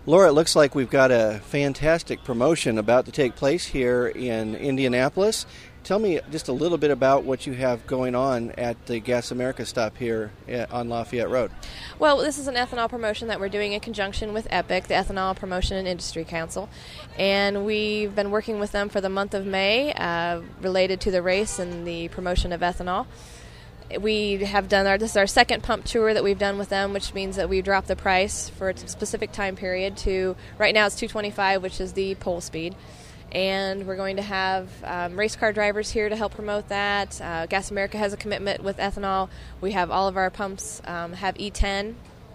Laura, it looks like we've got a fantastic promotion about to take place here in Indianapolis. Tell me just a little bit about what you have going on at the Gas America stop here on Lafayette Road. Well, this is an ethanol promotion that we're doing in conjunction with EPIC, the Ethanol Promotion and Industry Council. And we've been working with them for the month of May related to the race and the promotion of ethanol. We have done this is our second pump tour that we've done with them, which means that we dropped the price for a specific time period to, right now it's $2.25, which is the pole speed. And we're going to have race car drivers here to help promote that. Gas America has a commitment with ethanol. We have all of our pumps have E10,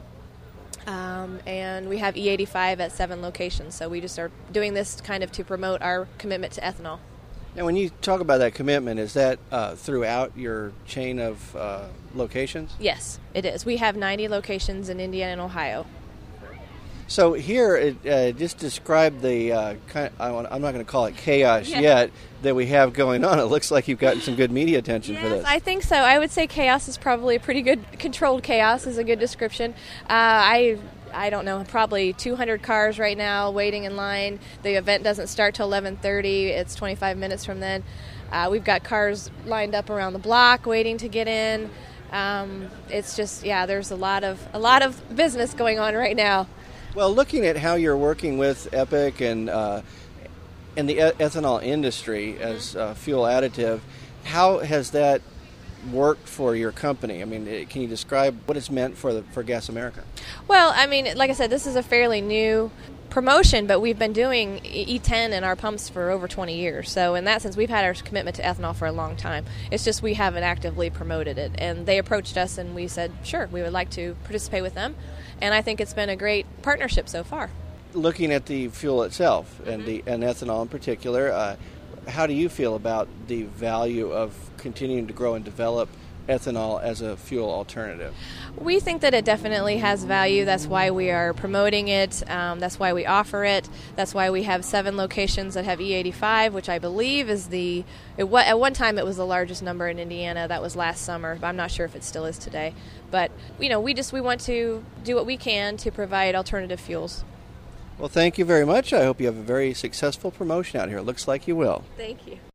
and we have E85 at 7 locations. So we just are doing this kind of to promote our commitment to ethanol. Now, when you talk about that commitment, is that throughout your chain of locations? Yes, it is. We have 90 locations in Indiana and Ohio. So here, just describe the, I'm not going to call it chaos yet, that we have going on. It looks like you've gotten some good media attention for this. I think so. I would say chaos is probably a pretty good, controlled chaos is a good description. I don't know, probably 200 cars right now waiting in line. The event doesn't start till 11:30. It's 25 minutes from then. We've got cars lined up around the block waiting to get in. It's just, there's a lot of business going on right now. Well, looking at how you're working with EPIC and the ethanol industry as fuel additive, how has that worked for your company? I mean, can you describe what it's meant for Gas America? Well, I mean, like I said, this is a fairly new promotion, but we've been doing E10 in our pumps for over 20 years. So in that sense, we've had our commitment to ethanol for a long time. It's just we haven't actively promoted it. And they approached us and we said, sure, we would like to participate with them. And I think it's been a great partnership so far. Looking at the fuel itself and ethanol in particular, how do you feel about the value of continuing to grow and develop ethanol as a fuel alternative? We think that it definitely has value. That's why we are promoting it. That's why we offer it. That's why we have 7 locations that have E85, which I believe is at one time it was the largest number in Indiana. That was last summer. I'm not sure if it still is today. But, we want to do what we can to provide alternative fuels. Well, thank you very much. I hope you have a very successful promotion out here. It looks like you will. Thank you.